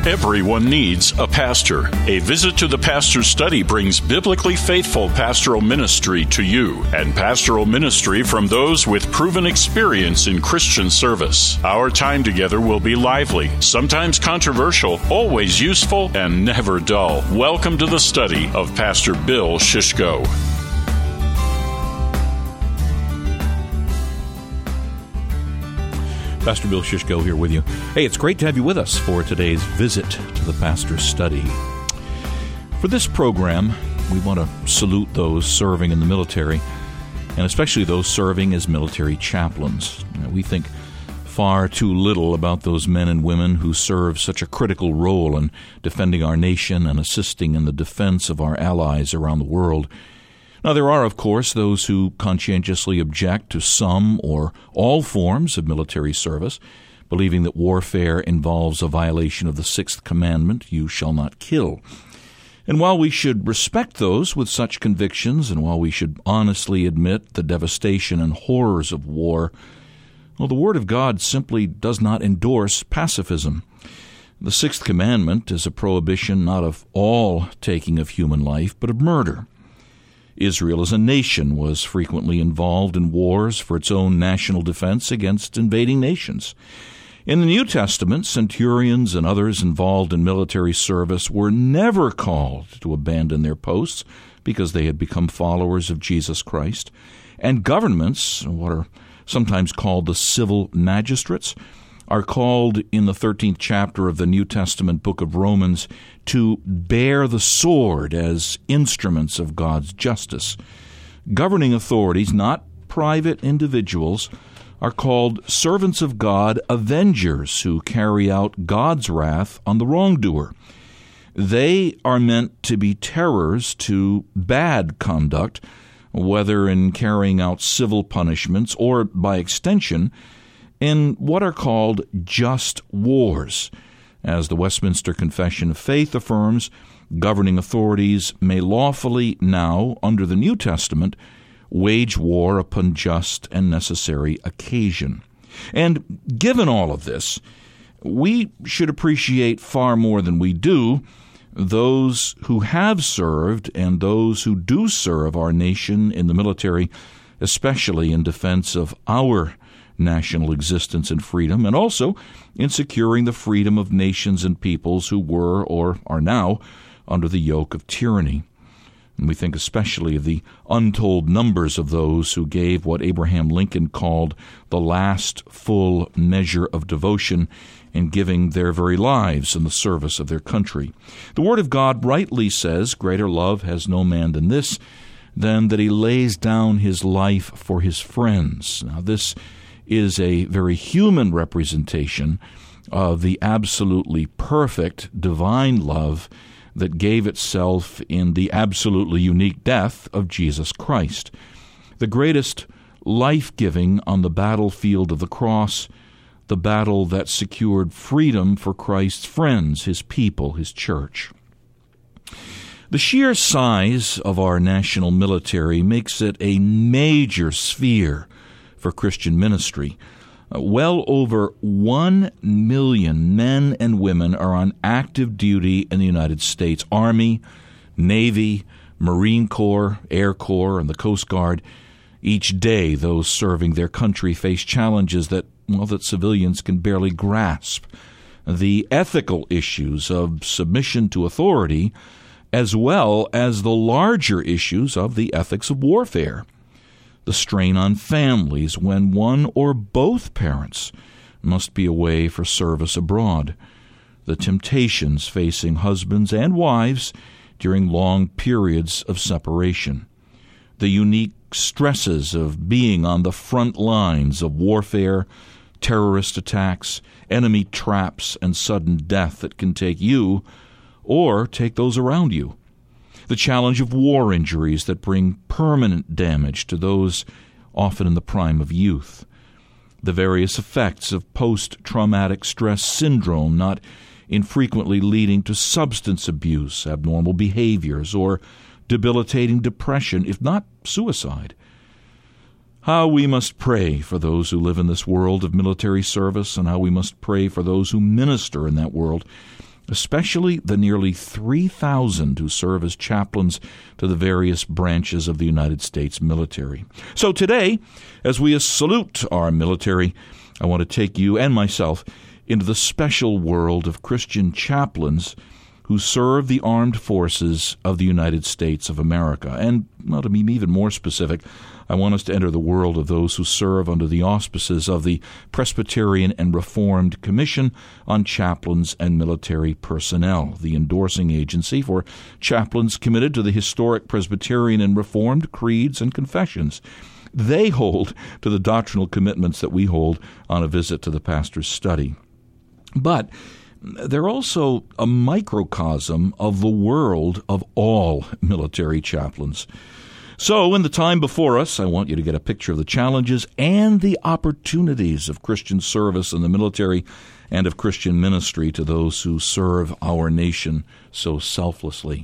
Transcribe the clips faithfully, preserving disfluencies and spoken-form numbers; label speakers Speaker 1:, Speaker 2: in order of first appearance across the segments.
Speaker 1: Everyone needs a pastor. A visit to the Pastor's Study brings biblically faithful pastoral ministry to you, and pastoral ministry from those with proven experience in Christian service. Our time together will be lively, sometimes controversial, always useful, and never dull. Welcome to the study of Pastor Bill Shishko.
Speaker 2: Pastor Bill Shishko here with you. Hey, it's great to have you with us for today's visit to the Pastor's Study. For this program, we want to salute those serving in the military, and especially those serving as military chaplains. You know, we think far too little about those men and women who serve such a critical role in defending our nation and assisting in the defense of our allies around the world. Now, there are, of course, those who conscientiously object to some or all forms of military service, believing that warfare involves a violation of the sixth commandment, you shall not kill. And while we should respect those with such convictions, and while we should honestly admit the devastation and horrors of war, well, the Word of God simply does not endorse pacifism. The sixth commandment is a prohibition not of all taking of human life, but of murder. Israel as a nation was frequently involved in wars for its own national defense against invading nations. In the New Testament, centurions and others involved in military service were never called to abandon their posts because they had become followers of Jesus Christ. And governments, what are sometimes called the civil magistrates, are called in the thirteenth chapter of the New Testament book of Romans to bear the sword as instruments of God's justice. Governing authorities, not private individuals, are called servants of God, avengers who carry out God's wrath on the wrongdoer. They are meant to be terrors to bad conduct, whether in carrying out civil punishments or, by extension, in what are called just wars. As the Westminster Confession of Faith affirms, governing authorities may lawfully now, under the New Testament, wage war upon just and necessary occasion. And given all of this, we should appreciate far more than we do those who have served and those who do serve our nation in the military, especially in defense of our national existence and freedom, and also in securing the freedom of nations and peoples who were or are now under the yoke of tyranny. And we think especially of the untold numbers of those who gave what Abraham Lincoln called the last full measure of devotion in giving their very lives in the service of their country. The Word of God rightly says, "Greater love has no man than this, than that he lays down his life for his friends." Now, this is a very human representation of the absolutely perfect divine love that gave itself in the absolutely unique death of Jesus Christ. The greatest life-giving on the battlefield of the cross, the battle that secured freedom for Christ's friends, his people, his church. The sheer size of our national military makes it a major sphere for Christian ministry. Uh, well over one million men and women are on active duty in the United States Army, Navy, Marine Corps, Air Corps, and the Coast Guard. Each day, those serving their country face challenges that, well, that civilians can barely grasp. The ethical issues of submission to authority, as well as the larger issues of the ethics of warfare. The strain on families when one or both parents must be away for service abroad. The temptations facing husbands and wives during long periods of separation. The unique stresses of being on the front lines of warfare, terrorist attacks, enemy traps, and sudden death that can take you or take those around you. The challenge of war injuries that bring permanent damage to those often in the prime of youth. The various effects of post-traumatic stress syndrome, not infrequently leading to substance abuse, abnormal behaviors, or debilitating depression, if not suicide. How we must pray for those who live in this world of military service, and how we must pray for those who minister in that world, especially the nearly three thousand who serve as chaplains to the various branches of the United States military. So today, as we salute our military, I want to take you and myself into the special world of Christian chaplains who serve the armed forces of the United States of America. And, well, to be even more specific, I want us to enter the world of those who serve under the auspices of the Presbyterian and Reformed Commission on Chaplains and Military Personnel, the endorsing agency for chaplains committed to the historic Presbyterian and Reformed creeds and confessions. They hold to the doctrinal commitments that we hold on a visit to the pastor's study. But they're also a microcosm of the world of all military chaplains. So, in the time before us, I want you to get a picture of the challenges and the opportunities of Christian service in the military and of Christian ministry to those who serve our nation so selflessly.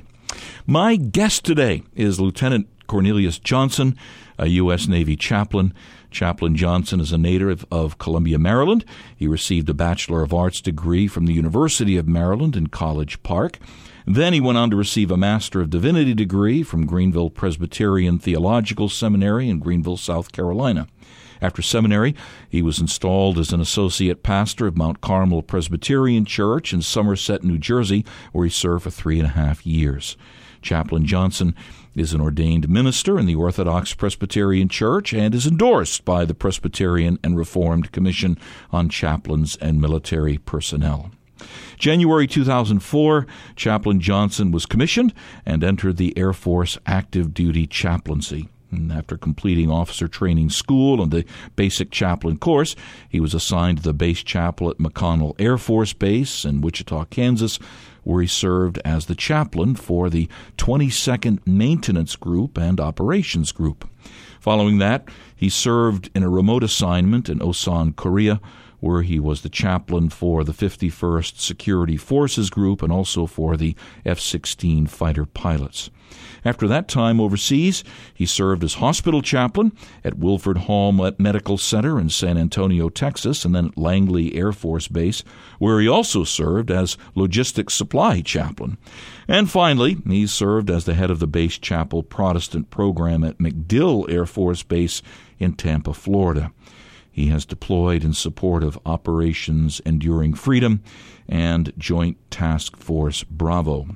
Speaker 2: My guest today is Lieutenant Cornelius Johnson, a U S Navy chaplain. Chaplain Johnson is a native of Columbia, Maryland. He received a Bachelor of Arts degree from the University of Maryland in College Park. Then he went on to receive a Master of Divinity degree from Greenville Presbyterian Theological Seminary in Greenville, South Carolina. After seminary, he was installed as an associate pastor of Mount Carmel Presbyterian Church in Somerset, New Jersey, where he served for three and a half years. Chaplain Johnson is an ordained minister in the Orthodox Presbyterian Church and is endorsed by the Presbyterian and Reformed Commission on Chaplains and Military Personnel. January two thousand four, Chaplain Johnson was commissioned and entered the Air Force active duty chaplaincy. And after completing officer training school and the basic chaplain course, he was assigned to the base chapel at McConnell Air Force Base in Wichita, Kansas, where he served as the chaplain for the twenty-second Maintenance Group and Operations Group. Following that, he served in a remote assignment in Osan, Korea, where he was the chaplain for the fifty-first Security Forces Group and also for the F sixteen fighter pilots. After that time overseas, he served as hospital chaplain at Wilford Hall Medical Center in San Antonio, Texas, and then at Langley Air Force Base, where he also served as logistics supply chaplain. And finally, he served as the head of the base chapel Protestant program at MacDill Air Force Base in Tampa, Florida. He has deployed in support of Operations Enduring Freedom and Joint Task Force Bravo.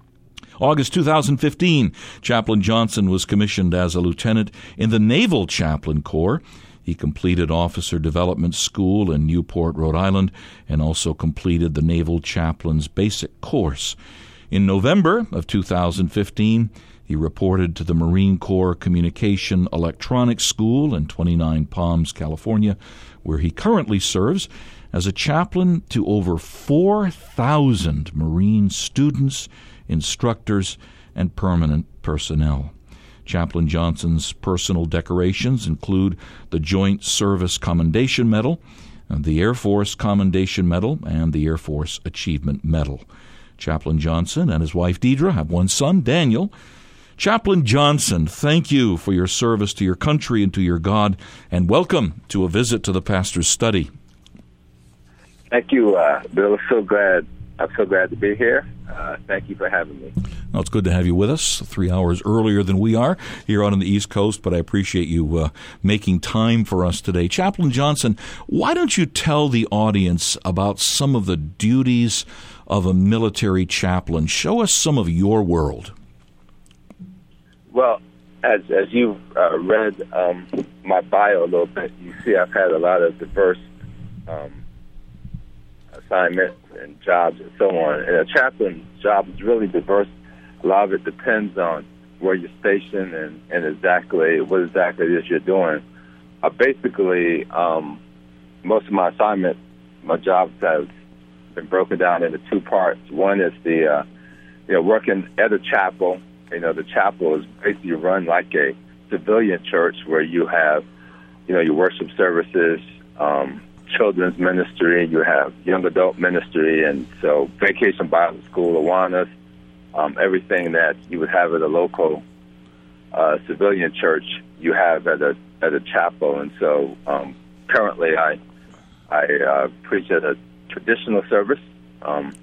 Speaker 2: August two thousand fifteen, Chaplain Johnson was commissioned as a lieutenant in the Naval Chaplain Corps. He completed Officer Development School in Newport, Rhode Island, and also completed the Naval Chaplain's Basic Course. In November of two thousand fifteen, he reported to the Marine Corps Communication Electronics School in twenty-nine Palms, California, where he currently serves as a chaplain to over four thousand Marine students, instructors, and permanent personnel. Chaplain Johnson's personal decorations include the Joint Service Commendation Medal, the Air Force Commendation Medal, and the Air Force Achievement Medal. Chaplain Johnson and his wife Deidre have one son, Daniel. Chaplain Johnson, thank you for your service to your country and to your God, and welcome to a visit to the pastor's study.
Speaker 3: Thank you, uh, Bill. I'm so glad. I'm so glad to be here. Uh, thank you for having me.
Speaker 2: Well, it's good to have you with us, three hours earlier than we are here out on the East Coast, but I appreciate you uh, making time for us today. Chaplain Johnson, why don't you tell the audience about some of the duties of a military chaplain? Show us some of your world.
Speaker 3: Well, as as you've uh, read um, my bio a little bit, you see I've had a lot of diverse um, assignments and jobs and so on. And a chaplain's job is really diverse. A lot of it depends on where you're stationed and, and exactly what exactly it is you're doing. Uh, basically, um, most of my assignments, my jobs have been broken down into two parts. One is the, uh, you know, working at a chapel. You know, the chapel is basically run like a civilian church where you have, you know, your worship services, um, children's ministry, you have young adult ministry, and so Vacation Bible School, Awanas, um, everything that you would have at a local uh, civilian church, you have at a at a chapel. And so um, currently I I uh, preach at a traditional service, um,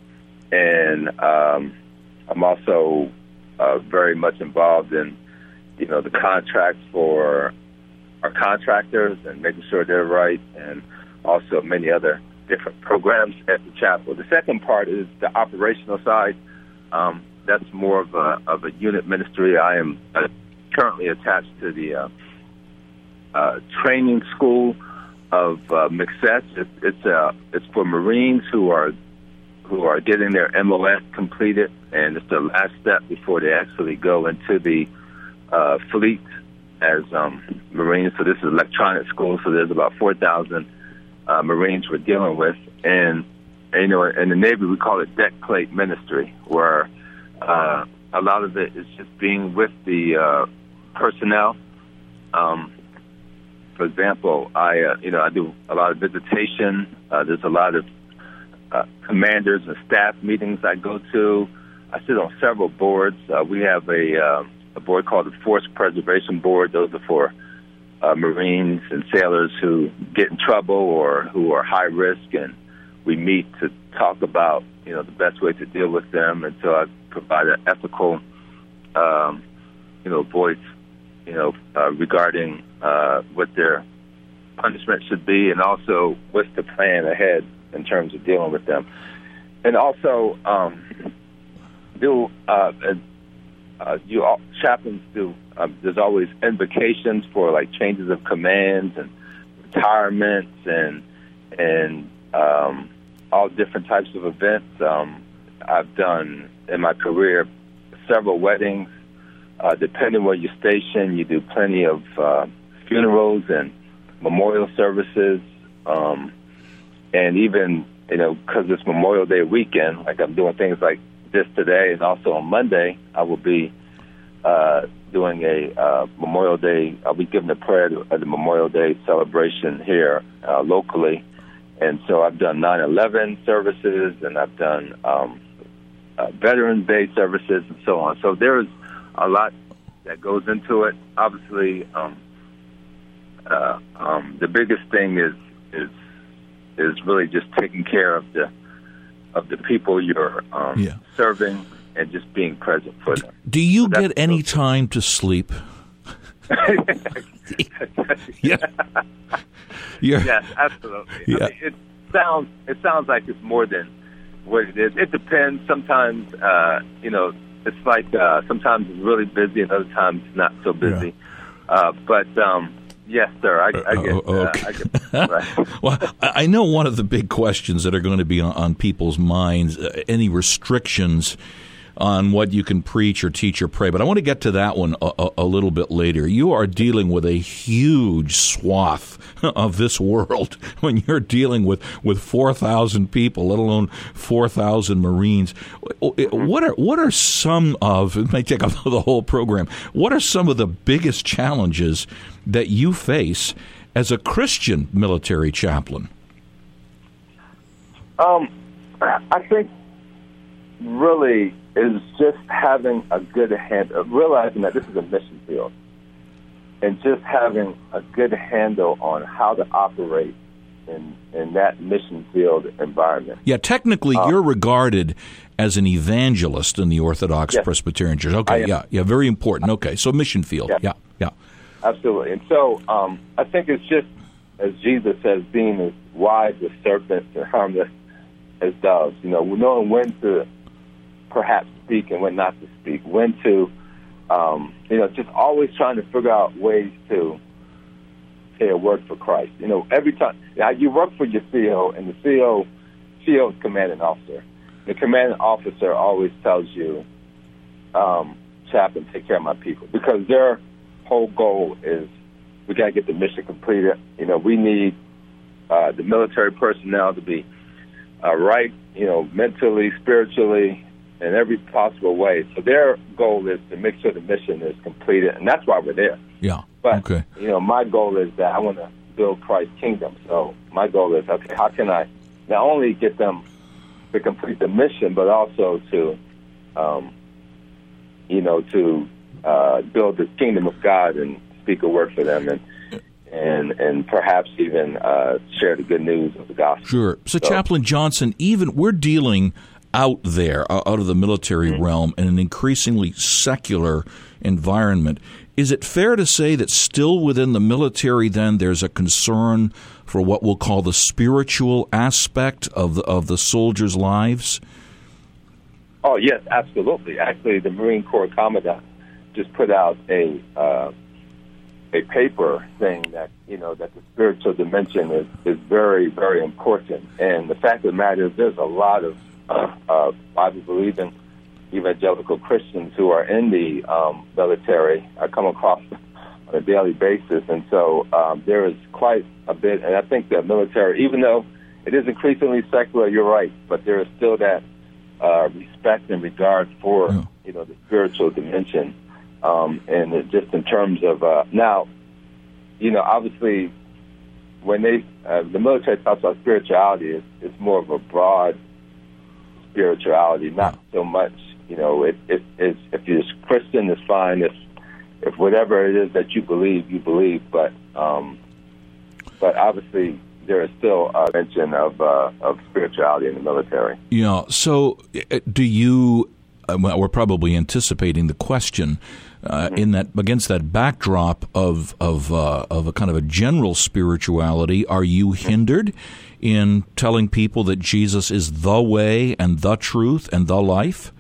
Speaker 3: and um, I'm also uh, very much involved in, you know, the contracts for our contractors and making sure they're right, and also many other different programs at the chapel. The second part is the operational side. Um, that's more of a, of a unit ministry. I am uh, currently attached to the uh, uh, training school of uh, M C S. It's it's, uh, it's for Marines who are who are getting their M O S completed, and it's the last step before they actually go into the uh, fleet as um, Marines. So this is electronic school. So there's about four thousand uh, Marines we're dealing with, and, and you know, in the Navy we call it deck plate ministry, where uh, a lot of it is just being with the uh, personnel. Um, for example, I uh, you know I do a lot of visitation. Uh, there's a lot of uh, commanders and staff meetings I go to. I sit on several boards. Uh, we have a uh, a board called the Force Preservation Board. Those are for uh, Marines and sailors who get in trouble or who are high risk, and we meet to talk about, you know, the best way to deal with them. And so I provide an ethical, um, you know, voice, you know, uh, regarding uh, what their punishment should be, and also what's the plan ahead in terms of dealing with them. And also um, do uh, uh, you all, chaplains do. Um, there's always invocations for like changes of commands and retirements and and um, all different types of events. Um, I've done in my career several weddings. Uh, depending where you're stationed, you do plenty of uh, funerals and memorial services, um, and even, you know, because it's Memorial Day weekend, like I'm doing things like this today, and also on Monday I will be uh, doing a uh, Memorial Day. I'll be giving a prayer to, at the Memorial Day celebration here uh, locally, and so I've done nine eleven services, and I've done um, uh, Veterans Day services, and so on. So there's a lot that goes into it. Obviously, um, uh, um, the biggest thing is is is really just taking care of the of the people you're um, yeah. serving and just being present for them.
Speaker 2: Do you so get any time to sleep?
Speaker 3: yeah. Yes, absolutely.
Speaker 2: Yeah.
Speaker 3: I mean, it sounds it sounds like it's more than what it is. It depends. Sometimes, uh, you know, it's like uh, sometimes it's really busy, and other times it's not so busy. Yeah. Uh, but um, yes, sir, I, I get. Uh, okay. uh, I get right.
Speaker 2: Well, I know one of the big questions that are going to be on, on people's minds: uh, any restrictions on what you can preach or teach or pray. But I want to get to that one a, a, a little bit later. You are dealing with a huge swath of this world when you're dealing with, with four thousand people, let alone four thousand Marines. What are what are some of, it may take up the whole program, what are some of the biggest challenges that you face as a Christian military chaplain?
Speaker 3: Um, I think really is just having a good hand, realizing that this is a mission field, and just having a good handle on how to operate in in that mission field environment.
Speaker 2: Yeah, technically, um, you're regarded as an evangelist in the Orthodox
Speaker 3: yes,
Speaker 2: Presbyterian Church. Okay, yeah, yeah, very important. Okay, so mission field,
Speaker 3: yes,
Speaker 2: yeah, yeah.
Speaker 3: Absolutely. And so um, I think it's just, as Jesus says, being as wise as serpents and harmless as doves. You know, knowing when to perhaps speak and when not to speak, when to, um, you know, just always trying to figure out ways to say a word for Christ. You know, every time, now you work for your C O, and the C O, C O is commanding officer. The commanding officer always tells you, um, chaplain, take care of my people, because their whole goal is we got to get the mission completed. You know, we need uh, the military personnel to be uh, right, you know, mentally, spiritually, in every possible way. So their goal is to make sure the mission is completed, and that's why we're there.
Speaker 2: Yeah.
Speaker 3: But,
Speaker 2: okay.
Speaker 3: you know, my goal is that I want to build Christ's kingdom. So my goal is, okay, how can I not only get them to complete the mission, but also to, um, you know, to uh, build the kingdom of God and speak a word for them, and and and perhaps even uh, share the good news of the gospel.
Speaker 2: Sure. So, so, Chaplain Johnson, even we're dealing out there, out of the military mm-hmm. realm, in an increasingly secular environment. Is it fair to say that still within the military, then, there's a concern for what we'll call the spiritual aspect of the, of the soldiers' lives?
Speaker 3: Oh, yes, absolutely. Actually, the Marine Corps Commandant just put out a uh, a paper saying that, you know, that the spiritual dimension is, is very, very important. And the fact of the matter is there's a lot of uh, uh, Bible-believing evangelical Christians who are in the um, military. I come across on a daily basis. And so um, there is quite a bit. And I think the military, even though it is increasingly secular, you're right, but there is still that uh, respect and regard for, yeah. you know, the spiritual dimension. Um, and it just in terms of, uh, now, you know, obviously when they, uh, the military talks about spirituality, it's, it's more of a broad spirituality, not so much, you know, it, it, it's, if you're Christian, it's fine. If, if whatever it is that you believe, you believe. But, um, but obviously there is still a mention of, uh, of spirituality in the military.
Speaker 2: Yeah. So do you, uh, well, we're probably anticipating the question, Uh, mm-hmm. in that against that backdrop of of uh, of a kind of a general spirituality, are you hindered in telling people that Jesus is the way and the truth and the life?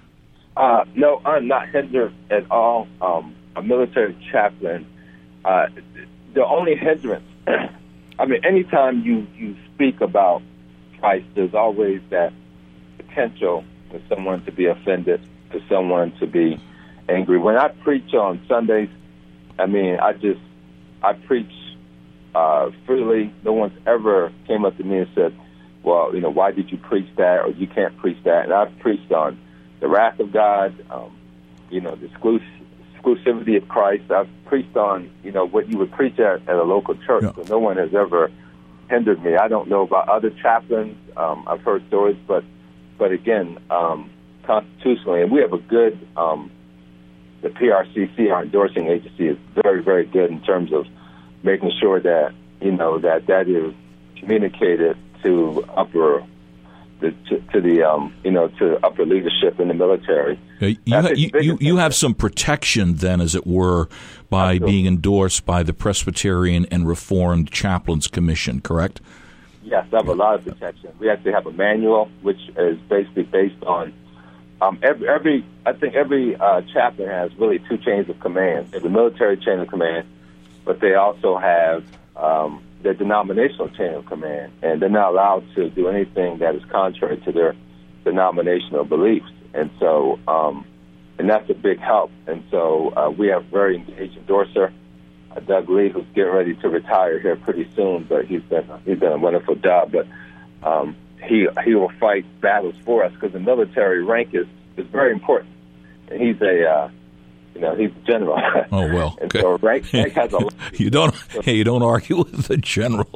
Speaker 3: Uh, no, I'm not hindered at all. Um, a military chaplain, uh, the only hindrance, I mean, anytime you, you speak about Christ, there's always that potential for someone to be offended, for someone to be angry. When I preach on Sundays, I mean, I just, I preach uh, freely. No one's ever came up to me and said, well, you know, why did you preach that, or you can't preach that? And I've preached on the wrath of God, um, you know, the exclus- exclusivity of Christ. I've preached on, you know, what you would preach at, at a local church. Yeah. So no one has ever hindered me. I don't know about other chaplains. Um, I've heard stories, but, but again, um, constitutionally, and we have a good, um, the P R C C, our endorsing agency, is very, very good in terms of making sure that, you know, that that is communicated to upper, the, to, to the, um, you know, to upper leadership in the military.
Speaker 2: You, ha- you, you, you have some protection then, as it were, by Absolutely. being endorsed by the Presbyterian and Reformed Chaplains Commission, correct?
Speaker 3: Yes, I have a lot of protection. We actually have a manual, which is basically based on Um, every, every, I think every uh, chaplain has really two chains of command. There's a military chain of command, but they also have um, their denominational chain of command, and they're not allowed to do anything that is contrary to their denominational beliefs. And so, um, and that's a big help. And so uh, we have a very engaged endorser, uh, Doug Lee, who's getting ready to retire here pretty soon, but he's been he's done a wonderful job. But um, he he will fight battles for us because the military rank is, is very important. And he's a uh, you know he's a general.
Speaker 2: Oh well,
Speaker 3: and okay. so rank, rank has a lot.
Speaker 2: you don't hey, you don't argue with the general.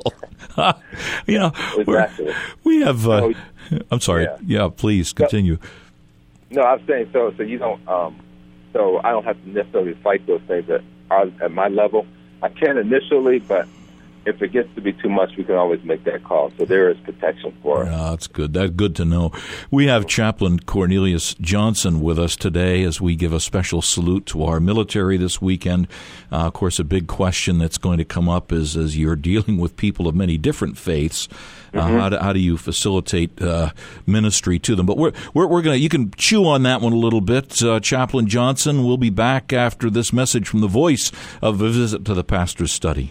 Speaker 2: you know,
Speaker 3: exactly.
Speaker 2: we have. Uh,
Speaker 3: so,
Speaker 2: I'm sorry. Yeah, yeah please continue.
Speaker 3: So, no, I'm saying so. So you don't. Um, so I don't have to necessarily fight those things at our, at my level. I can initially, but if it gets to be too much, we can always make that call. So there is protection for it.
Speaker 2: Yeah, that's good. That's good to know. We have Chaplain Cornelius Johnson with us today as we give a special salute to our military this weekend. Uh, of course, a big question that's going to come up is as you're dealing with people of many different faiths, uh, mm-hmm. how, do, how do you facilitate uh, ministry to them? But we're we're, we're going to you can chew on that one a little bit, uh, Chaplain Johnson. We'll be back after this message from the voice of A Visit to the Pastor's Study.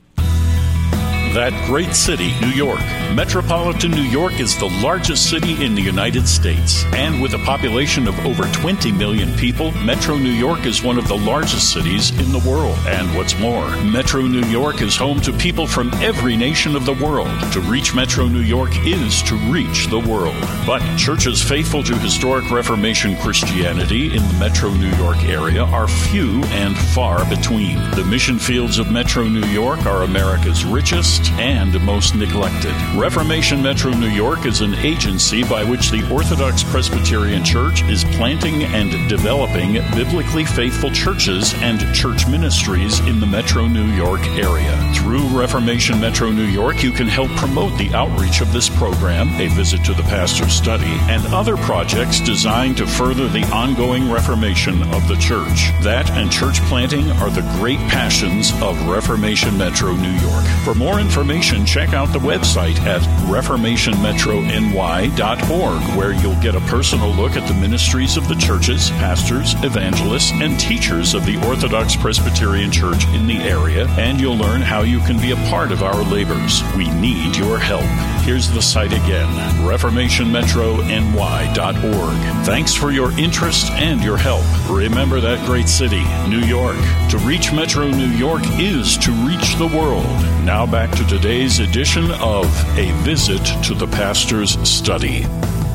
Speaker 1: That great city, New York. Metropolitan New York is the largest city in the United States. And with a population of over twenty million people, Metro New York is one of the largest cities in the world. And what's more, Metro New York is home to people from every nation of the world. To reach Metro New York is to reach the world. But churches faithful to historic Reformation Christianity in the Metro New York area are few and far between. The mission fields of Metro New York are America's richest lost and most neglected. Reformation Metro New York is an agency by which the Orthodox Presbyterian Church is planting and developing biblically faithful churches and church ministries in the Metro New York area. Through Reformation Metro New York, you can help promote the outreach of this program, a visit to the pastor's study, and other projects designed to further the ongoing reformation of the church. That and church planting are the great passions of Reformation Metro New York. For more information, check out the website at reformation metro n y dot org, where you'll get a personal look at the ministries of the churches, pastors, evangelists, and teachers of the Orthodox Presbyterian Church in the area, and you'll learn how you can be a part of our labors. We need your help. Here's the site again, reformation metro n y dot org. Thanks for your interest and your help. Remember that great city, New York. To reach Metro New York is to reach the world. Now back to today's edition of A Visit to the Pastor's Study.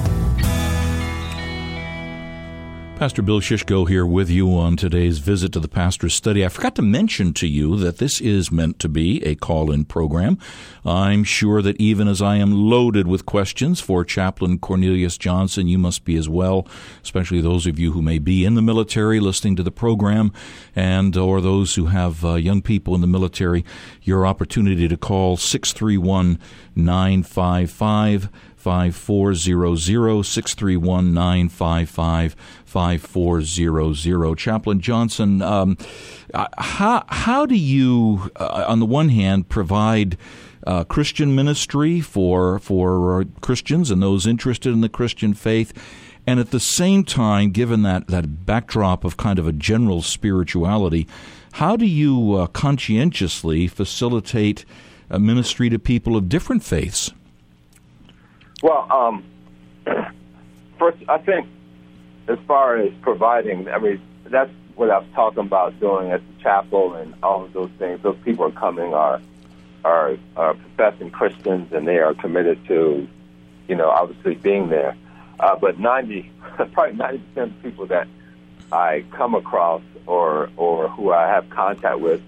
Speaker 2: Pastor Bill Shishko here with you on today's Visit to the Pastor's Study. I forgot to mention to you that this is meant to be a call-in program. I'm sure that even as I am loaded with questions for Chaplain Cornelius Johnson, you must be as well, especially those of you who may be in the military listening to the program, and or those who have uh, young people in the military. Your opportunity to call six three one, nine five five, five four zero zero, six three one, nine five five, five four zero zero. Chaplain Johnson, um, how how do you, uh, on the one hand, provide uh, Christian ministry for for Christians and those interested in the Christian faith, and at the same time, given that, that backdrop of kind of a general spirituality, how do you uh, conscientiously facilitate a ministry to people of different faiths?
Speaker 3: Well, um, first, I think as far as providing, I mean, that's what I was talking about doing at the chapel and all of those things. Those people are coming are are, are professing Christians, and they are committed to, you know, obviously being there. Uh, but ninety, probably ninety percent of people that I come across or or who I have contact with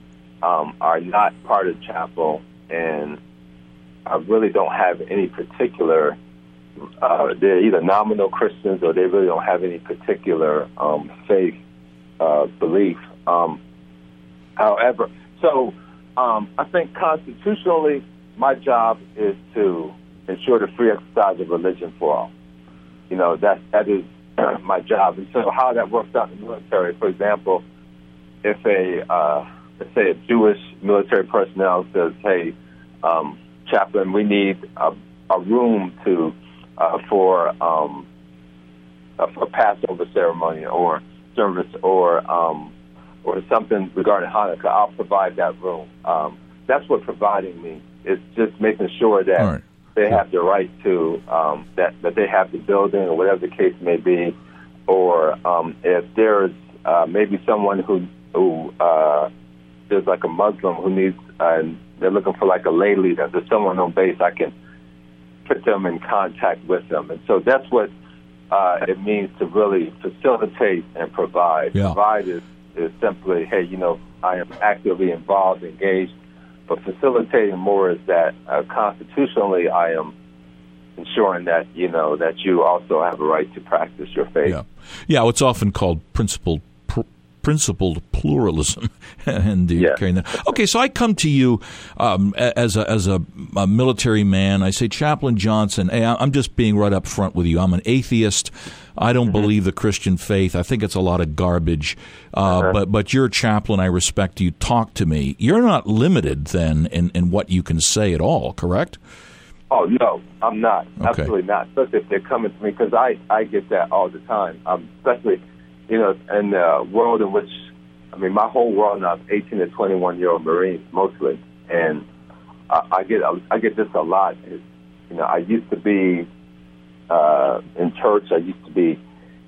Speaker 3: um, are not part of the chapel, and I really don't have any particular, uh, they're either nominal Christians or they really don't have any particular um, faith uh, belief. Um, however, so um, I think constitutionally my job is to ensure the free exercise of religion for all. You know, that, that is my job. And so how that works out in the military, for example, if a, uh, let's say a Jewish military personnel says, hey, um, chaplain, we need a, a room to uh, for um, uh, for Passover ceremony or service or um, or something regarding Hanukkah. I'll provide that room. Um, that's what providing means. It's just making sure that right. they have the right to um, that that they have the building or whatever the case may be, or um, if there's uh, maybe someone who who uh, there's like a Muslim who needs uh, they're looking for like a lay leader. There's someone on base, I can put them in contact with them. And so that's what uh, it means to really facilitate and provide.
Speaker 2: Yeah.
Speaker 3: Provide is, is simply, hey, you know, I am actively involved, engaged. But facilitating more is that uh, constitutionally I am ensuring that, you know, that you also have a right to practice your faith.
Speaker 2: Yeah, yeah. It's often called principled principled pluralism, and
Speaker 3: yeah.
Speaker 2: carrying that. Okay, so I come to you um, as a as a, a military man. I say, Chaplain Johnson, hey, I'm just being right up front with you. I'm an atheist. I don't mm-hmm. believe the Christian faith. I think it's a lot of garbage. Uh, uh-huh. But but you're a chaplain. I respect you. Talk to me. You're not limited then in, in what you can say at all, correct?
Speaker 3: Oh, no, I'm not.
Speaker 2: Okay.
Speaker 3: Absolutely not. Especially if they're coming to me, because I, I get that all the time. Um, especially, you know, in the world in which, I mean, my whole world now is eighteen to twenty-one-year-old Marines, mostly. And I, I get I get this a lot. It's, you know, I used to be uh, in church. I used to be,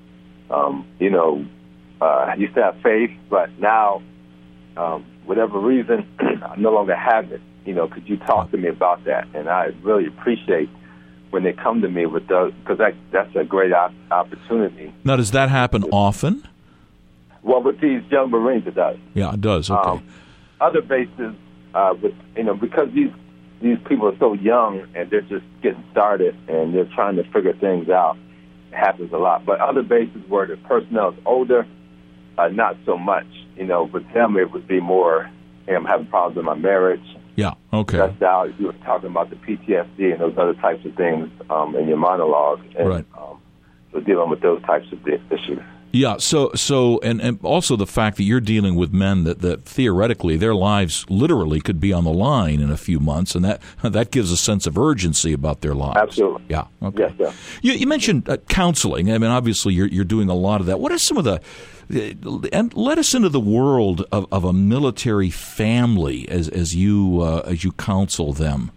Speaker 3: um, you know, uh, I used to have faith, but now, um, whatever reason, I no longer have it. You know, could you talk to me about that? And I really appreciate when they come to me with those, because that, that's a great op- opportunity.
Speaker 2: Now, does that happen often?
Speaker 3: Well, with these young Marines, it does.
Speaker 2: Yeah, it does. Okay.
Speaker 3: Um, other bases, uh, with you know, because these these people are so young and they're just getting started and they're trying to figure things out. It happens a lot. But other bases where the personnel is older, uh, not so much. You know, with them it would be more, hey, I'm having problems in my marriage.
Speaker 2: Yeah, okay.
Speaker 3: That's how you were talking about the P T S D and those other types of things um, in your monologue. And,
Speaker 2: right.
Speaker 3: Um, so dealing with those types of issues.
Speaker 2: Yeah, so so and, and also the fact that you're dealing with men that, that theoretically their lives literally could be on the line in a few months, and that that gives a sense of urgency about their lives.
Speaker 3: Absolutely.
Speaker 2: Yeah. Okay.
Speaker 3: Yes, sir.
Speaker 2: You, you mentioned uh, counseling. I mean, obviously you're you're doing a lot of that. What are some of the and let us into the world of, of a military family as as you uh, as you counsel them?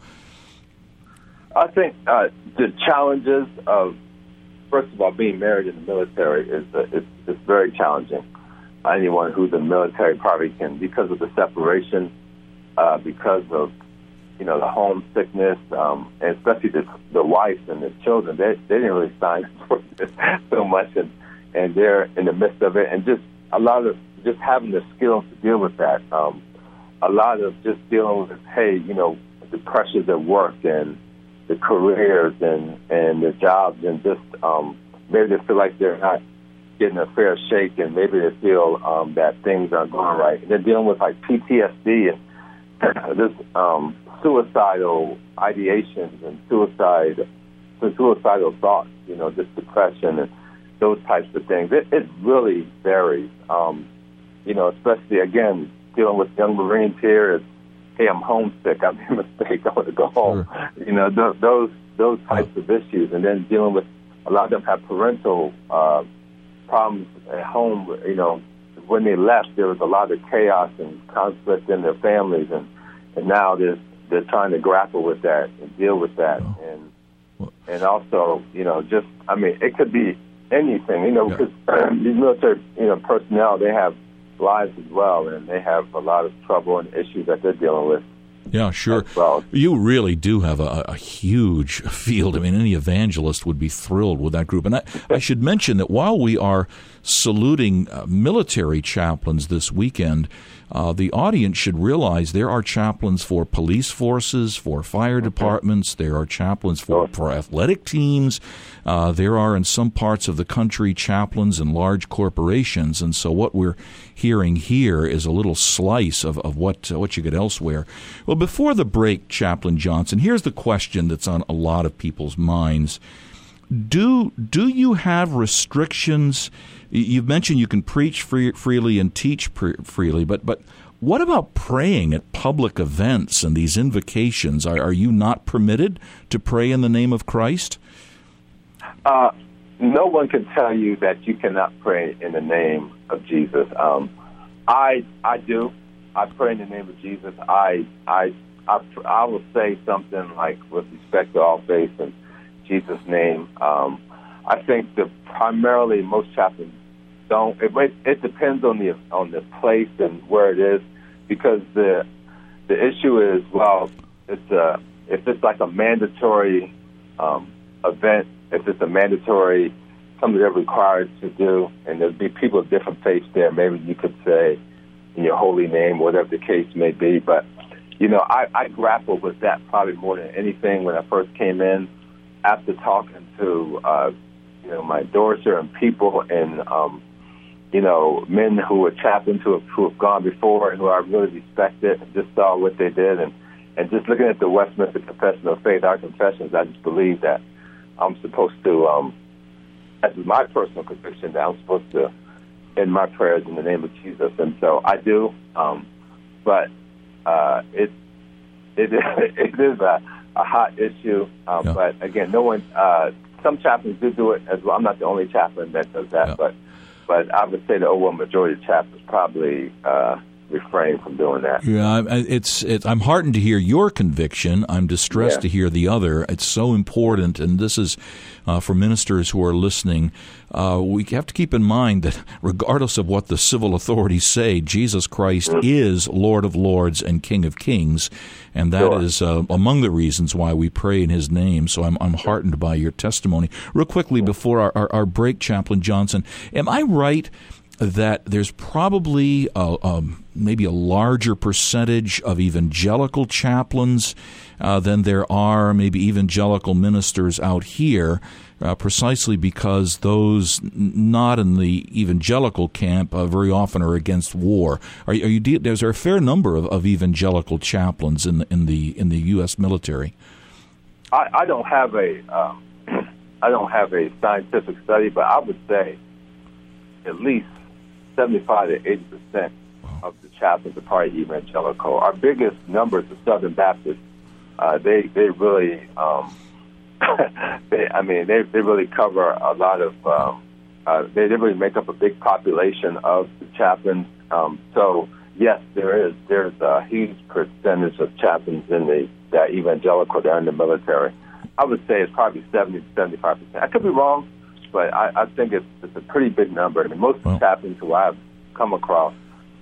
Speaker 3: I think uh, the challenges of, first of all, being married in the military is uh, it's, it's very challenging. Anyone who's in the military probably can, because of the separation, uh, because of you know the homesickness, um, and especially the, the wife and the children. They they didn't really sign for this so much, and and they're in the midst of it, and just a lot of just having the skills to deal with that. Um, a lot of just dealing with, hey, you know, the pressures at work and the careers and, and the jobs, and just um, maybe they feel like they're not getting a fair shake, and maybe they feel um, that things aren't going right. And they're dealing with like P T S D and this um, suicidal ideations and suicide, suicidal thoughts, you know, just depression and those types of things. It, it really varies, um, you know, especially, again, dealing with young Marines here is, hey, I'm homesick, I made a mistake, I want to go home. Sure. You know, th- those those types of issues. And then dealing with, a lot of them have parental uh, problems at home. You know, when they left, there was a lot of chaos and conflict in their families, and, and now there's, they're trying to grapple with that and deal with that. Oh. And and also, you know, just, I mean, it could be anything, you know, yeah. because these military, you know, personnel, they have lives as well, and they have a lot of trouble and issues that they're dealing with.
Speaker 2: Yeah, sure. Well. You really do have a, a huge field. I mean, any evangelist would be thrilled with that group. And I, I should mention that while we are saluting uh, military chaplains this weekend, uh, the audience should realize there are chaplains for police forces, for fire departments, there are chaplains for, for athletic teams, uh, there are in some parts of the country chaplains in large corporations, and so what we're hearing here is a little slice of, of what, uh, what you get elsewhere. Well, before the break, Chaplain Johnson, here's the question that's on a lot of people's minds. Do do you have restrictions? You've mentioned you can preach free, freely and teach pre- freely, but but what about praying at public events and these invocations? Are, are you not permitted to pray in the name of Christ?
Speaker 3: Uh, no one can tell you that you cannot pray in the name of Jesus. Um, I I do. I pray in the name of Jesus. I I I, I will say something like, with respect to all faith and Jesus' name. Um, I think that primarily most chaplains don't. It, it depends on the on the place and where it is, because the the issue is, well, it's a, if it's like a mandatory um, event, if it's a mandatory something they're required to do, and there'll be people of different faiths there, maybe you could say in your holy name, whatever the case may be. But you know, I, I grappled with that probably more than anything when I first came in. After talking to, uh, you know, my Dorser and people and, um, you know, men who were chaplains who have, who have gone before and who I really respected, and just saw what they did. And, and just looking at the Westminster Confession of Faith, our confessions, I just believe that I'm supposed to, um, as is my personal conviction, that I'm supposed to end my prayers in the name of Jesus. And so I do, um, but uh, it, it, it is a... a hot issue, um, yeah. But again, no one. Uh, some chaplains do do it as well. I'm not the only chaplain that does that, yeah. but but I would say the overwhelming majority of chaplains probably uh, refrain from doing that.
Speaker 2: Yeah, it's, it's. I'm heartened to hear your conviction. I'm distressed yeah. to hear the other. It's so important, and this is uh, for ministers who are listening. Uh, we have to keep in mind that regardless of what the civil authorities say, Jesus Christ mm-hmm. is Lord of Lords and King of Kings, and that sure. is uh, among the reasons why we pray in His name. So I'm, I'm heartened by your testimony. Real quickly before our, our, our break, Chaplain Johnson, am I right that there's probably a, um, maybe a larger percentage of evangelical chaplains uh, than there are maybe evangelical ministers out here, uh, precisely because those n- not in the evangelical camp uh, very often are against war. Are, are you? De- there's a fair number of, of evangelical chaplains in the in the in the U S military.
Speaker 3: I, I don't have a um, I don't have a scientific study, but I would say at least seventy-five to eighty percent of the chaplains are probably evangelical. Our biggest numbers are Southern Baptists. Uh, they they really, um, they, I mean, they they really cover a lot of. Um, uh, they, they really make up a big population of the chaplains. Um, so yes, there is there's a huge percentage of chaplains in the that evangelical that are in the military. I would say it's probably seventy to seventy-five percent. I could be wrong, but I, I think it's, it's a pretty big number. I mean, most well, chaplains who I've come across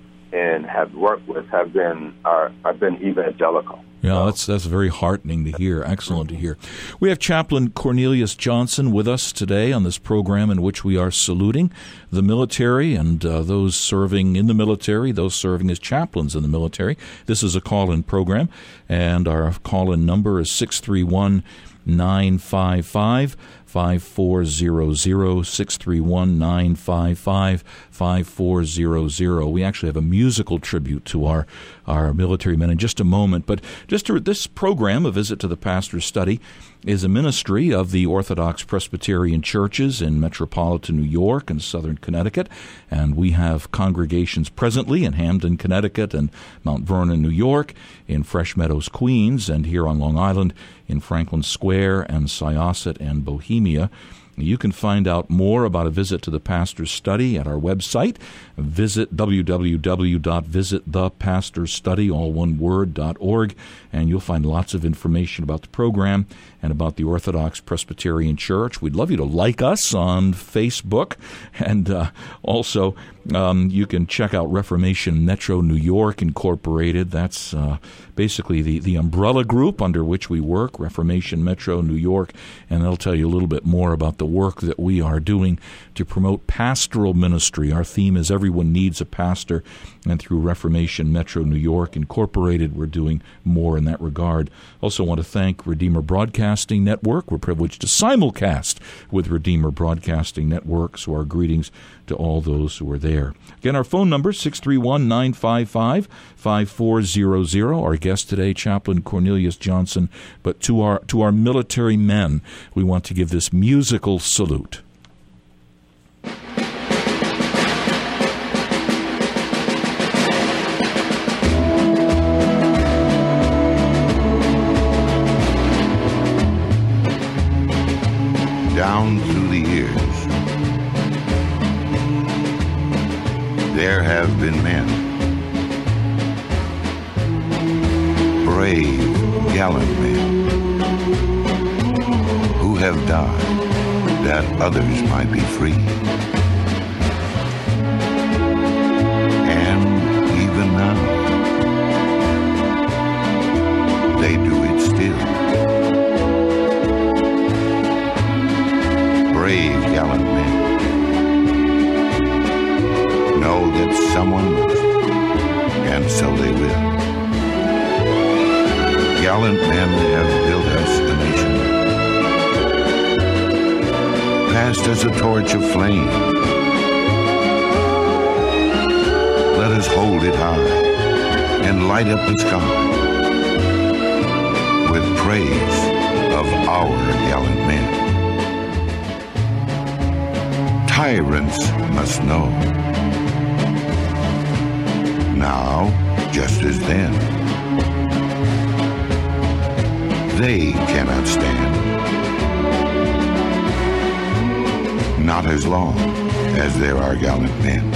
Speaker 3: and have worked with have been are have been evangelical.
Speaker 2: Yeah, so. that's that's very heartening to hear. Excellent to hear. We have Chaplain Cornelius Johnson with us today on this program in which we are saluting the military and uh, those serving in the military, those serving as chaplains in the military. This is a call-in program, and our call-in number is six three one, nine five five, five four zero zero, six three one, nine five five, five four zero zero. We actually have a musical tribute to our, our military men in just a moment. But just to, this program, A Visit to the Pastor's Study, is a ministry of the Orthodox Presbyterian churches in metropolitan New York and southern Connecticut. And we have congregations presently in Hamden, Connecticut, and Mount Vernon, New York, in Fresh Meadows, Queens, and here on Long Island in Franklin Square and Syosset and Bohemia. You can find out more about A Visit to the Pastor's Study at our website. Visit w w w dot visit the pastor's study, all one word, dot org, and you'll find lots of information about the program and about the Orthodox Presbyterian Church. We'd love you to like us on Facebook, and uh, also um, you can check out Reformation Metro New York Incorporated. That's uh, basically the, the umbrella group under which we work, Reformation Metro New York, and they'll tell you a little bit more about the work that we are doing to promote pastoral ministry. Our theme is Everyone Needs a Pastor, and through Reformation Metro New York Incorporated, we're doing more in that regard. Also want to thank Redeemer Broadcasting Network. We're privileged to simulcast with Redeemer Broadcasting Network, so our greetings to all those who are there. Again, our phone number, six three one, nine five five, five four zero zero. Our guest today, Chaplain Cornelius Johnson. But to our to our military men, we want to give this musical salute.
Speaker 4: Down through the years, there have been men, brave, gallant men, who have died that others might be free. And even now, they do it still. Brave, gallant men know that someone must, and so they will. Gallant men have built us a nation, passed us a torch of flame. Let us hold it high and light up the sky with praise of our gallant men. Tyrants must know, now, just as then, they cannot stand, not as long as there are gallant men.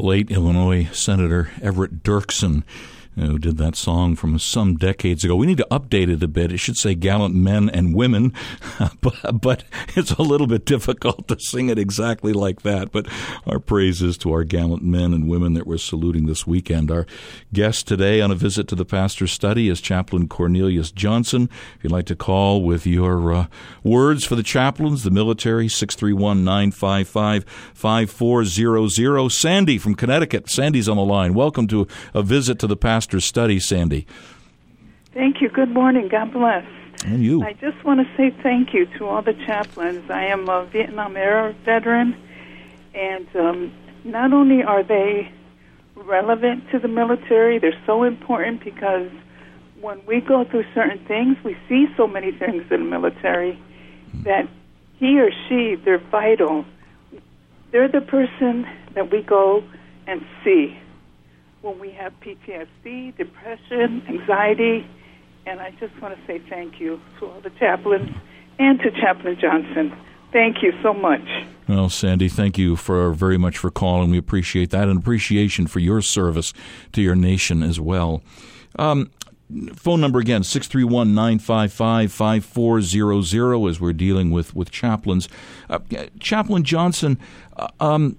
Speaker 2: late Illinois Senator Everett Dirksen, who did that song from some decades ago. We need to update it a bit. It should say gallant men and women, but, but it's a little bit difficult to sing it exactly like that. But our praises to our gallant men and women that we're saluting this weekend. Our guest today on a visit to the pastor's study is Chaplain Cornelius Johnson. If you'd like to call with your uh, words for the chaplains, the military, six three one, nine five five, five four zero zero. Sandy from Connecticut. Sandy's on the line. Welcome to a visit to the pastor's study, Sandy.
Speaker 5: Thank you. Good morning. God bless.
Speaker 2: And you.
Speaker 5: I just want to say thank you to all the chaplains. I am a Vietnam era veteran, and um, not only are they relevant to the military, they're so important because when we go through certain things, we see so many things in the military that he or she, they're vital. They're the person that we go and see when we have P T S D, depression, anxiety, and I just want to say thank you to all the chaplains and to Chaplain Johnson. Thank you so much.
Speaker 2: Well, Sandy, thank you for very much for calling. We appreciate that, and appreciation for your service to your nation as well. Um, phone number again, six three one, nine five five, five four zero zero, as we're dealing with, with chaplains. Uh, Chaplain Johnson, uh, um,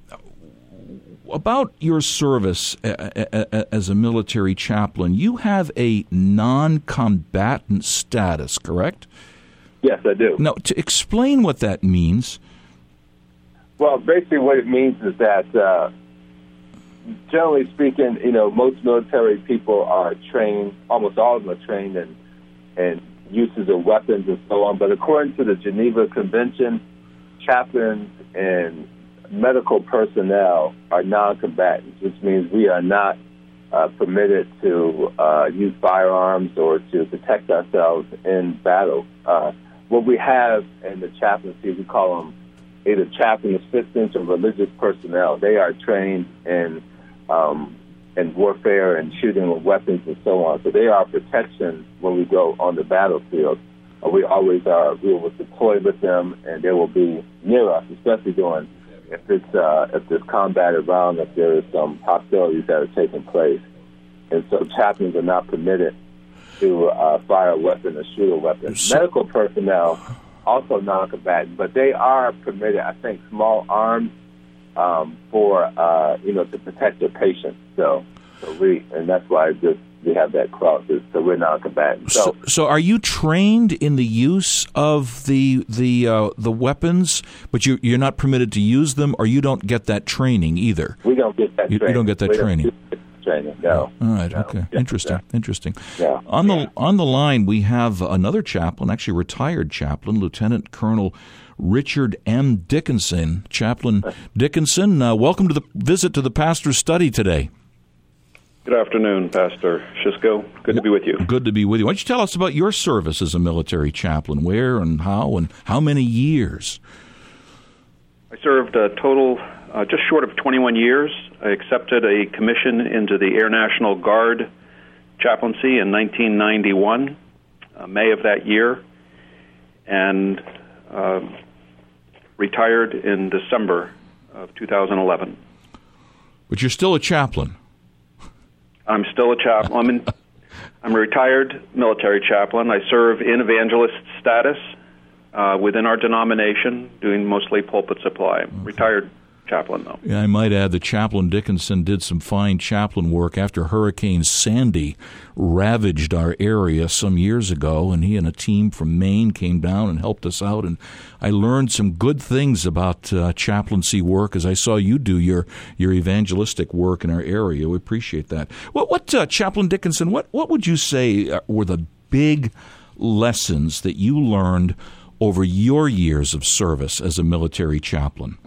Speaker 2: about your service as a military chaplain, you have a non-combatant status, correct?
Speaker 3: Yes, I do.
Speaker 2: Now, to explain what that means.
Speaker 3: Well, basically what it means is that, uh, generally speaking, you know, most military people are trained, almost all of them are trained in, in uses of weapons and so on. But according to the Geneva Convention, chaplains and medical personnel are non-combatants, which means we are not uh, permitted to uh, use firearms or to protect ourselves in battle. Uh, what we have in the chaplaincy, we call them either chaplain assistants or religious personnel. They are trained in um, in warfare and shooting with weapons and so on. So they are protection when we go on the battlefield. Uh, we always are. We will deploy with them, and they will be near us, especially during if it's uh, if there's combat around, if there is some hostilities that are taking place. And so chaplains are not permitted to uh, fire a weapon or shoot a weapon. So, medical personnel, also non-combatant, but they are permitted, I think, small arms um, for, uh, you know, to protect their patients. So, so we, and that's why just we have that cross, so we're non-combatant. So,
Speaker 2: so, so are you trained in the use of the the uh, the weapons, but you, you're not permitted to use them, or you don't get that training either?
Speaker 3: We don't get that
Speaker 2: you,
Speaker 3: training.
Speaker 2: You don't get that
Speaker 3: we
Speaker 2: training?
Speaker 3: Training, no.
Speaker 2: All right,
Speaker 3: no.
Speaker 2: okay.
Speaker 3: Yeah,
Speaker 2: interesting,
Speaker 3: yeah.
Speaker 2: interesting.
Speaker 3: Yeah.
Speaker 2: On the
Speaker 3: yeah.
Speaker 2: on the line, we have another chaplain, actually retired chaplain, Lieutenant Colonel Richard M. Dickinson. Chaplain Dickinson, uh, welcome to the visit to the pastor's study today.
Speaker 6: Good afternoon, Pastor Shisco. Good to be with you.
Speaker 2: Good to be with you. Why don't you tell us about your service as a military chaplain? Where and how and how many years?
Speaker 6: I served a total uh, just short of twenty-one years. I accepted a commission into the Air National Guard chaplaincy in nineteen ninety-one, uh, May of that year, and uh, retired in December of two thousand eleven.
Speaker 2: But you're still a chaplain.
Speaker 6: I'm still a chaplain. I'm, in, I'm a retired military chaplain. I serve in evangelist status uh, within our denomination, doing mostly pulpit supply. I'm retired chaplain, though.
Speaker 2: Yeah, I might add that Chaplain Dickinson did some fine chaplain work after Hurricane Sandy ravaged our area some years ago, and he and a team from Maine came down and helped us out, and I learned some good things about uh, chaplaincy work as I saw you do your, your evangelistic work in our area. We appreciate that. What, what uh, Chaplain Dickinson, what, what would you say were the big lessons that you learned over your years of service as a military chaplain?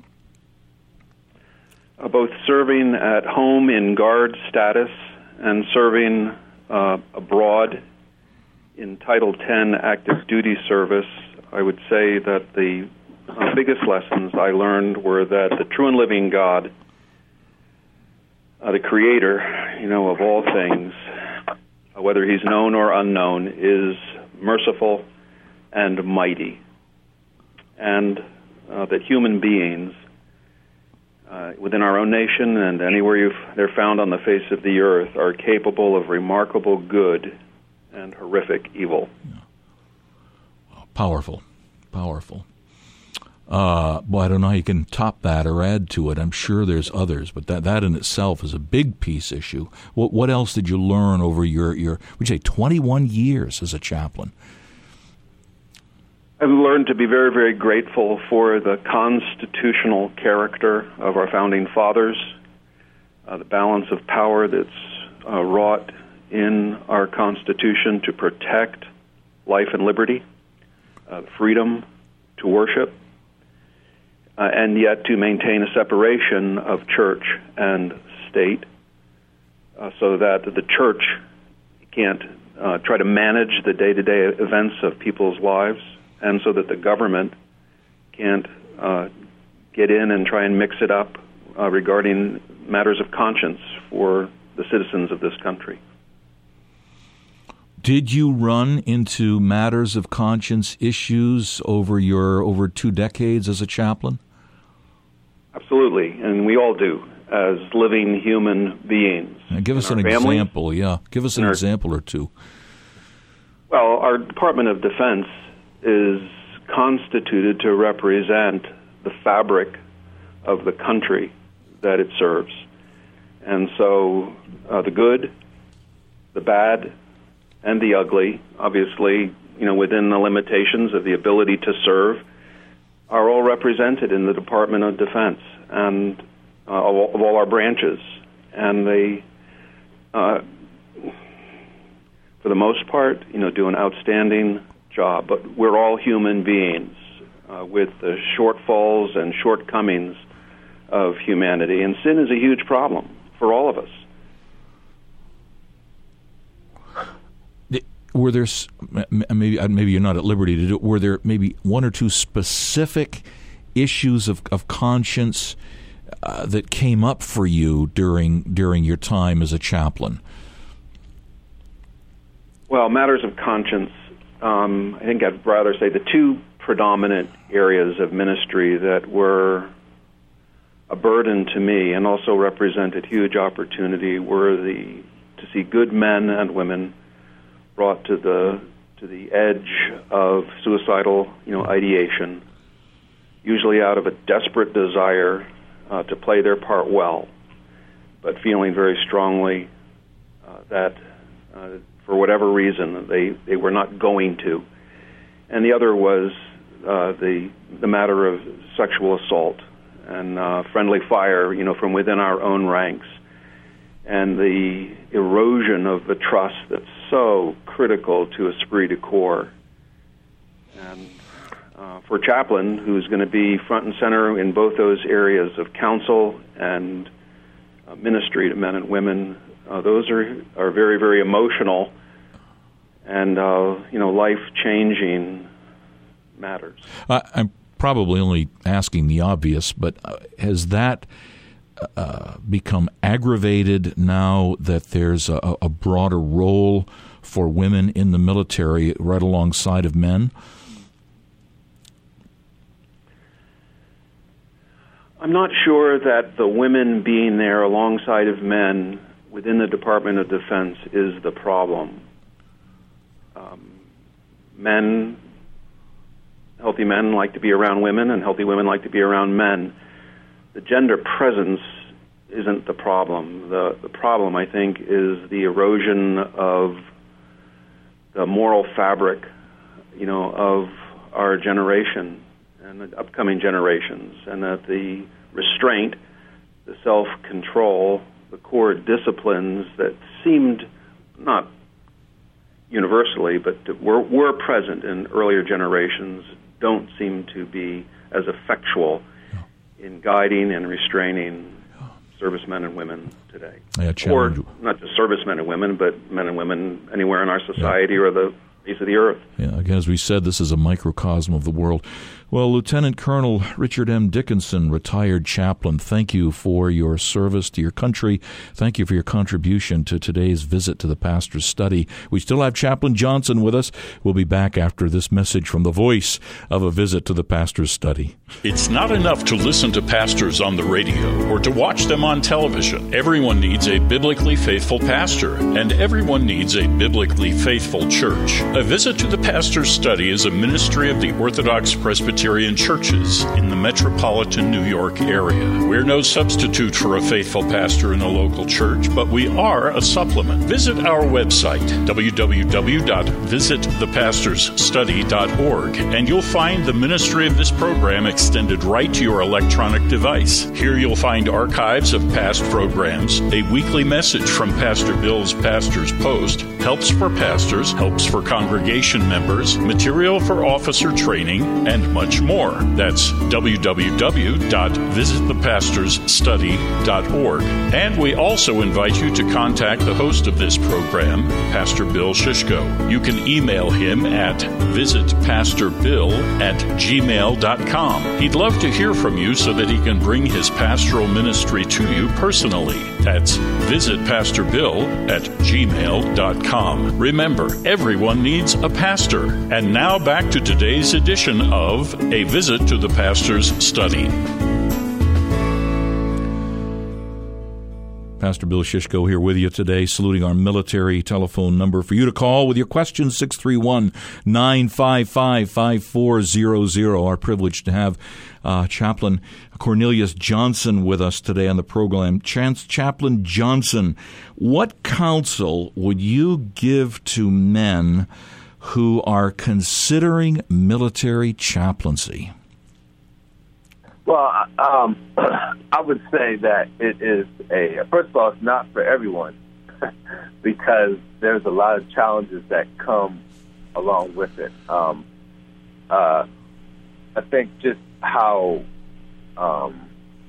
Speaker 6: Uh, both serving at home in Guard status and serving uh, abroad in Title ten active duty service, I would say that the uh, biggest lessons I learned were that the true and living God, uh, the Creator, you know, of all things, uh, whether He's known or unknown, is merciful and mighty, and uh, that human beings uh, within our own nation and anywhere you've, they're found on the face of the earth, are capable of remarkable good and horrific evil.
Speaker 2: Yeah. Powerful, powerful. Uh, well, I don't know how you can top that or add to it. I'm sure there's others, but that, that in itself is a big peace issue. What what else did you learn over your, your would you say, twenty-one years as a chaplain?
Speaker 6: I've learned to be very, very grateful for the constitutional character of our founding fathers, uh, the balance of power that's uh, wrought in our Constitution to protect life and liberty, uh, freedom to worship, uh, and yet to maintain a separation of church and state, uh, so that the church can't uh, try to manage the day-to-day events of people's lives, and so that the government can't uh, get in and try and mix it up uh, regarding matters of conscience for the citizens of this country.
Speaker 2: Did you run into matters of conscience issues over your over two decades as a chaplain?
Speaker 6: Absolutely, and we all do as living human beings.
Speaker 2: Now give us an
Speaker 6: families,
Speaker 2: example, yeah. Give us an our, example or two.
Speaker 6: Well, our Department of Defense is constituted to represent the fabric of the country that it serves. And so uh, the good, the bad, and the ugly, obviously, you know, within the limitations of the ability to serve, are all represented in the Department of Defense and uh, of, all, of all our branches. And they, uh, for the most part, you know, do an outstanding job. But we're all human beings uh, with the shortfalls and shortcomings of humanity, and sin is a huge problem for all of us.
Speaker 2: Were there maybe maybe you're not at liberty to do it? Were there maybe one or two specific issues of, of conscience uh, that came up for you during during your time as a chaplain?
Speaker 6: Well, matters of conscience. Um, I think I'd rather say the two predominant areas of ministry that were a burden to me and also represented huge opportunity were the to see good men and women brought to the to the edge of suicidal, you know, ideation, usually out of a desperate desire uh, to play their part well, but feeling very strongly uh, that uh, for whatever reason they, they were not going to. And the other was uh, the the matter of sexual assault and uh, friendly fire, you know, from within our own ranks, and the erosion of the trust that's so critical to esprit de corps. And uh, for a chaplain who's going to be front and center in both those areas of counsel and uh, ministry to men and women, uh, those are are very, very emotional and uh, you know, life-changing matters.
Speaker 2: I, I'm probably only asking the obvious, but uh, has that uh, become aggravated now that there's a, a broader role for women in the military right alongside of men?
Speaker 6: I'm not sure that the women being there alongside of men within the Department of Defense is the problem. Um, men, healthy men like to be around women, and healthy women like to be around men. The gender presence isn't the problem. The, the problem, I think, is the erosion of the moral fabric, you know, of our generation and the upcoming generations, and that the restraint, the self-control, the core disciplines that seemed not universally, but were, were present in earlier generations, don't seem to be as effectual in guiding and restraining servicemen and women today.
Speaker 2: Yeah,
Speaker 6: or not just servicemen and women, but men and women anywhere in our society yeah. or the face of the earth.
Speaker 2: Yeah, again, as we said, this is a microcosm of the world. Well, Lieutenant Colonel Richard M. Dickinson, retired chaplain, thank you for your service to your country. Thank you for your contribution to today's visit to the Pastor's Study. We still have Chaplain Johnson with us. We'll be back after this message from the voice of a visit to the Pastor's Study.
Speaker 1: It's not enough to listen to pastors on the radio or to watch them on television. Everyone needs a biblically faithful pastor, and everyone needs a biblically faithful church. A Visit to the Pastor's Study is a ministry of the Orthodox Presbyterian churches in the metropolitan New York area. We're no substitute for a faithful pastor in a local church, but we are a supplement. Visit our website, w w w dot visit the pastors study dot org, and you'll find the ministry of this program extended right to your electronic device. Here you'll find archives of past programs, a weekly message from Pastor Bill's Pastor's Post, helps for pastors, helps for congregation members, material for officer training, and much more. That's w w w dot visit the pastors study dot org. And we also invite you to contact the host of this program, Pastor Bill Shishko. You can email him at visit pastor bill at gmail dot com. He'd love to hear from you so that he can bring his pastoral ministry to you personally. That's visit pastor bill at gmail dot com. Remember, everyone needs a pastor. And now back to today's edition of A Visit to the Pastor's Study.
Speaker 2: Pastor Bill Shishko here with you today, saluting our military telephone number for you to call with your questions, six three one, nine five five, five four zero zero. Our privilege to have uh, Chaplain Cornelius Johnson with us today on the program. Chance Chaplain Johnson, what counsel would you give to men who are considering military chaplaincy?
Speaker 3: Well, um, I would say that it is a, first of all, it's not for everyone because there's a lot of challenges that come along with it. Um, uh, I think just how, um,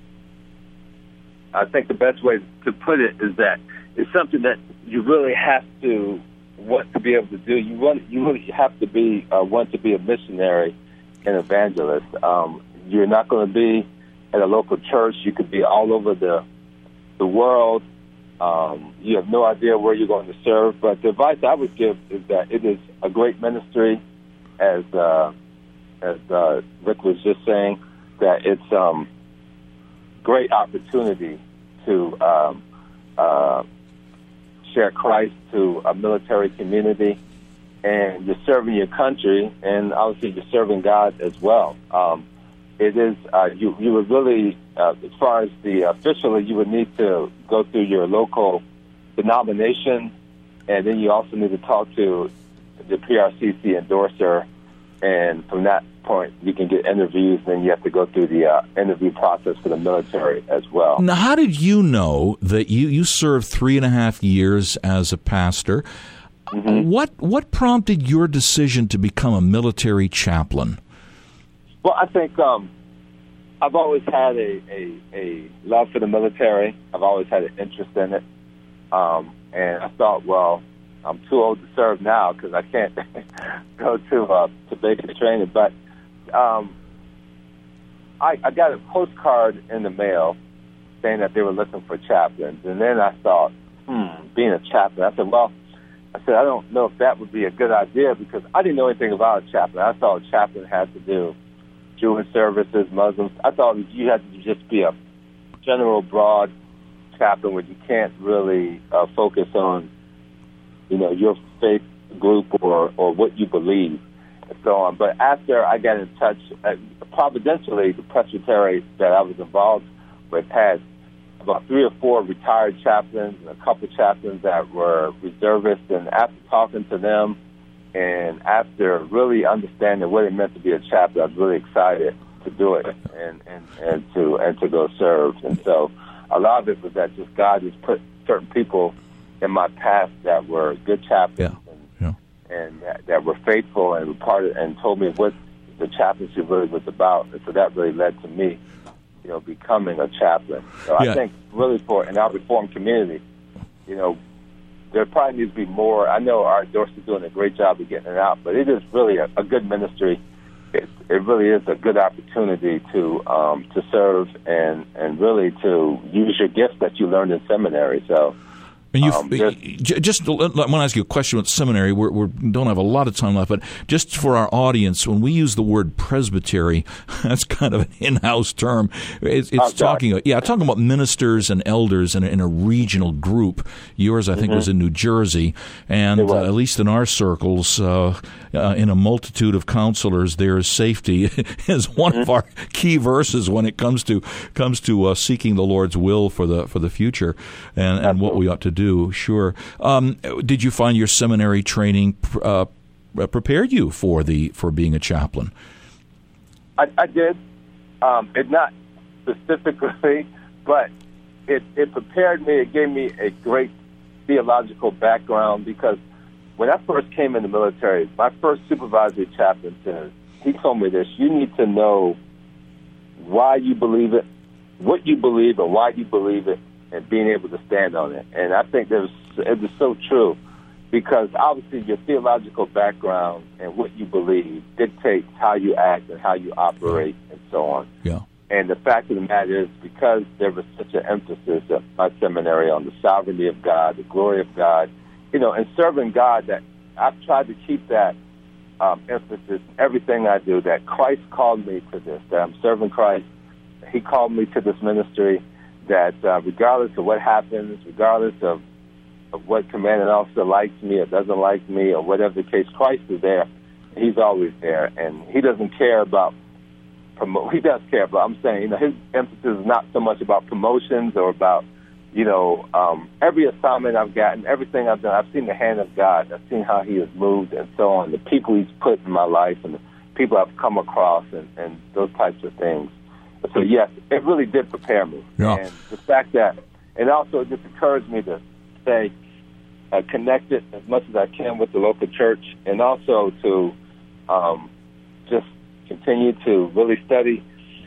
Speaker 3: I think the best way to put it is that it's something that you really have to want to be able to do. You want, you really have to be, uh, want to be a missionary and evangelist. Um, You're not going to be at a local church. You could be all over the the world. Um, you have no idea where you're going to serve. But the advice I would give is that it is a great ministry, as uh, as uh, Rick was just saying, that it's um, great opportunity to um, uh, share Christ to a military community. And you're serving your country, and obviously you're serving God as well. Um, It is, uh, you, you would really, uh, as far as the officially, you would need to go through your local denomination, and then you also need to talk to the P R C C endorser, and from that point, you can get interviews, and you have to go through the uh, interview process for the military as well.
Speaker 2: Now, how did you know that you, you served three and a half years as a pastor? Mm-hmm. What, what prompted your decision to become a military chaplain?
Speaker 3: Well, I think um, I've always had a, a, a love for the military. I've always had an interest in it. Um, and I thought, well, I'm too old to serve now because I can't go to uh, to basic training. But um, I, I got a postcard in the mail saying that they were looking for chaplains. And then I thought, hmm, being a chaplain. I said, well, I said, I don't know if that would be a good idea because I didn't know anything about a chaplain. I thought a chaplain had to do Jewish services, Muslims. I thought you had to just be a general, broad chaplain where you can't really uh, focus on, you know, your faith group or, or what you believe and so on. But after I got in touch, uh, providentially, the presbytery that I was involved with had about three or four retired chaplains and a couple chaplains that were reservists. And after talking to them, and after really understanding what it meant to be a chaplain, I was really excited to do it and, and, and to and to go serve. And so a lot of it was that just God just put certain people in my path that were good chaplains
Speaker 2: yeah.
Speaker 3: and,
Speaker 2: Yeah.
Speaker 3: and that, that were faithful and were part of, and told me what the chaplaincy really was about. And so that really led to me, you know, becoming a chaplain. So
Speaker 2: yeah.
Speaker 3: I think really for in our Reformed community, you know, there probably needs to be more. I know our endorser is doing a great job of getting it out, but it is really a, a good ministry. It's, it really is a good opportunity to um, to serve and, and really to use your gifts that you learned in seminary. So.
Speaker 2: And you,
Speaker 3: Um,
Speaker 2: just, just I want to ask you a question about seminary. We're, we don't have a lot of time left, but just for our audience, when we use the word presbytery, that's kind of an in-house term. It's, it's
Speaker 3: Oh,
Speaker 2: talking, yeah, talking about ministers and elders in a, in a regional group. Yours, I think,
Speaker 3: Mm-hmm.
Speaker 2: was in New Jersey, and
Speaker 3: It was.
Speaker 2: uh, at least in our circles, uh, uh, in a multitude of counselors, there is safety is one
Speaker 3: Mm-hmm.
Speaker 2: of our key verses when it comes to comes to uh, seeking the Lord's will for the for the future and, and what we ought to do. Do sure. Um, did you find your seminary training uh, prepared you for the for being a chaplain?
Speaker 3: I, I did. Um, it not specifically, but it, it prepared me. It gave me a great theological background because when I first came in the military, my first supervisory chaplain said, he told me this: you need to know why you believe it, what you believe, and why you believe it, and being able to stand on it. And I think that was, it was so true because obviously your theological background and what you believe dictates how you act and how you operate and so on.
Speaker 2: Yeah.
Speaker 3: And the fact of the matter is because there was such an emphasis at my seminary on the sovereignty of God, the glory of God, you know, and serving God, that I've tried to keep that um, emphasis in everything I do, that Christ called me to this, that I'm serving Christ. He called me to this ministry, that uh, regardless of what happens, regardless of, of what commanding officer likes me or doesn't like me or whatever the case, Christ is there. He's always there, and he doesn't care about promo- He does care about, I'm saying, you know, his emphasis is not so much about promotions or about, you know, um, every assignment I've gotten, everything I've done, I've seen the hand of God. I've seen how he has moved and so on, the people he's put in my life and the people I've come across and, and those types of things. So, yes, it really did prepare me.
Speaker 2: Yeah.
Speaker 3: And the fact that, and also it just encouraged me to stay uh, connected as much as I can with the local church, and also to um, just continue to really study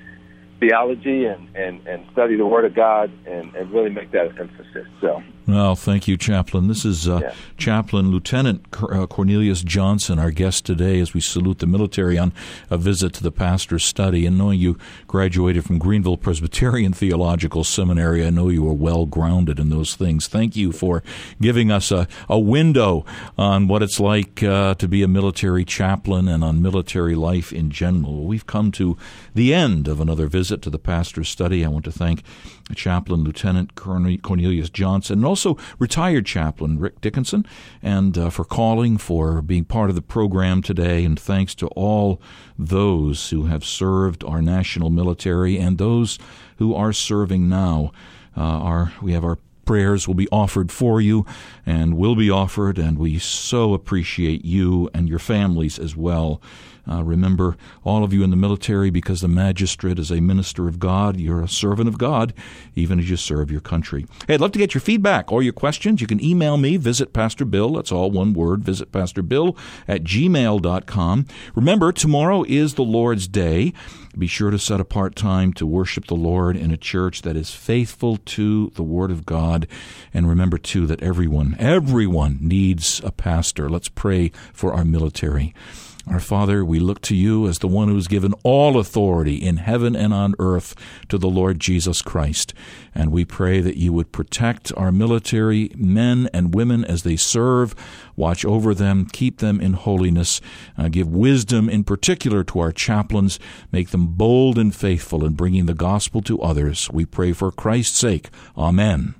Speaker 3: theology and, and, and study the Word of God and, and really make that an emphasis. So.
Speaker 2: Well, thank you, Chaplain. This is uh,
Speaker 3: Yeah.
Speaker 2: Chaplain Lieutenant Cornelius Johnson, our guest today, as we salute the military on a visit to the pastor's study. And knowing you graduated from Greenville Presbyterian Theological Seminary, I know you are well grounded in those things. Thank you for giving us a, a window on what it's like uh, to be a military chaplain and on military life in general. We've come to the end of another visit to the pastor's study. I want to thank Chaplain Lieutenant Cornelius Johnson and also retired Chaplain Rick Dickinson, and uh, for calling, for being part of the program today, and thanks to all those who have served our national military and those who are serving now. Uh, our we have our prayers will be offered for you and will be offered, and we so appreciate you and your families as well. Uh, remember, all of you in the military, because the magistrate is a minister of God, you're a servant of God, even as you serve your country. Hey, I'd love to get your feedback or your questions. You can email me, Visit Pastor Bill. That's all one word, Visit Pastor Bill at gmail dot com. Remember, tomorrow is the Lord's Day. Be sure to set apart time to worship the Lord in a church that is faithful to the Word of God. And remember, too, that everyone, everyone needs a pastor. Let's pray for our military. Our Father, we look to you as the one who has given all authority in heaven and on earth to the Lord Jesus Christ. And we pray that you would protect our military men and women as they serve, watch over them, keep them in holiness, uh, give wisdom in particular to our chaplains, make them bold and faithful in bringing the gospel to others. We pray for Christ's sake. Amen.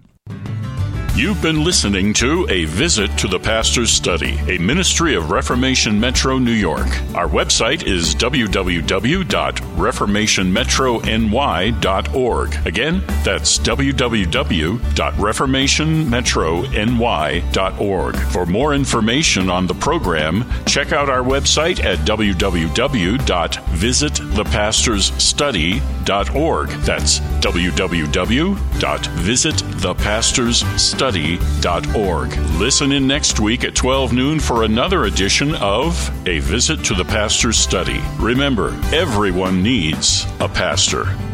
Speaker 1: You've been listening to A Visit to the Pastor's Study, a ministry of Reformation Metro New York. Our website is w w w dot reformation metro n y dot org. Again, that's w w w dot reformation metro n y dot org. For more information on the program, check out our website at w w w dot visit the pastors study dot org. That's w w w dot visit the pastors study dot org. Listen in next week at twelve noon for another edition of A Visit to the Pastor's Study. Remember, everyone needs a pastor.